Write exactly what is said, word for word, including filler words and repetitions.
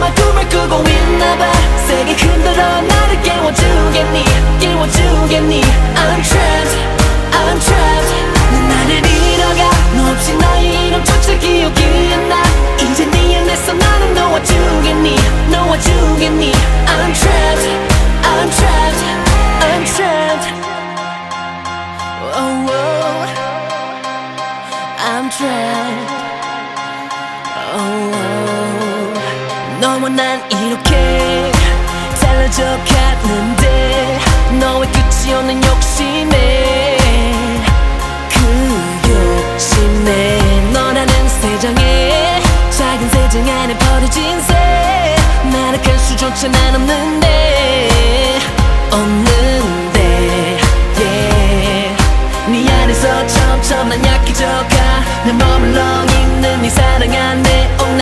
정말 꿈을 꾸고 있나봐. 세게 흔들어 나를 깨워주겠니, 깨워주겠니. I'm trapped, I'm trapped. 넌 나를 잃어가. 너 없이 나의 이름조차 기억이 안 나. 이제 네 안에서 나를 놓아주겠니, 놓아주겠니. I'm trapped, I'm trapped, I'm trapped. Oh, oh. I'm trapped. Oh, oh. 너와 난 이렇게 달라져 갔는데 너의 끝이 없는 욕심에 그 욕심에 너라는 세상에 작은 세상 안에 버려진 새 나락할 수조차 난 없는데 없는데 yeah. 네 안에서 점점 난 약해져가 내 머물러 있는 네 사랑 안에